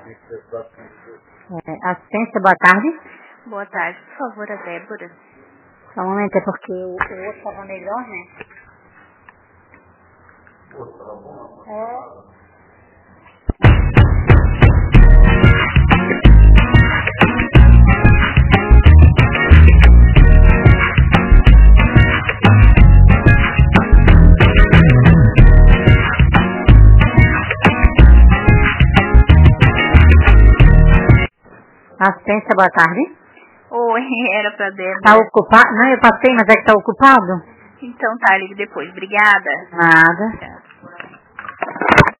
Assistência, boa tarde. Boa tarde, por favor, a Débora. Só um momento, é porque o outro estava melhor, né? Assistência, boa tarde. Oi, era pra Débora. Tá ocupado? Não, eu passei, mas é que tá ocupado? Então tá, ligue depois. Obrigada. Nada. Obrigada.